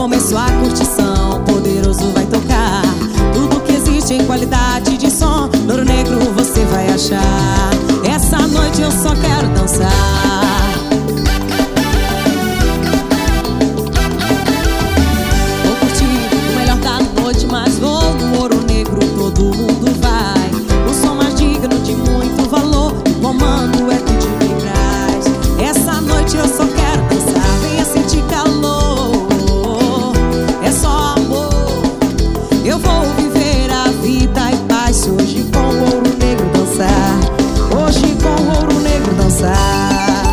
começou a curtição, poderoso vai tocar. Tudo que existe em qualidade de som, no Ouro Negro você vai achar. Essa noite eu só quero dançar. Vou curtir o melhor da noite, mas vou no Ouro Negro, todo mundo vai. O som mais digno de muito valor, o comando é do Jimmy Brás. Essa noite eu só quero dançar, venha sentir calor. É só amor, eu vou viver a vida em paz. Hoje com o Ouro Negro dançar, hoje com o Ouro Negro dançar.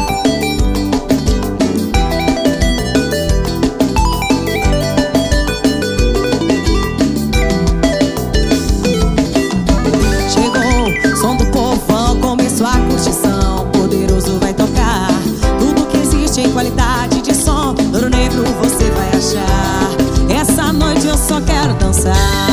Chegou, som do povão, começou a curtição, poderoso vai tocar. Tudo que existe em qualidade de som, no Ouro Negro você vai achar. Essa noite eu só quero dançar.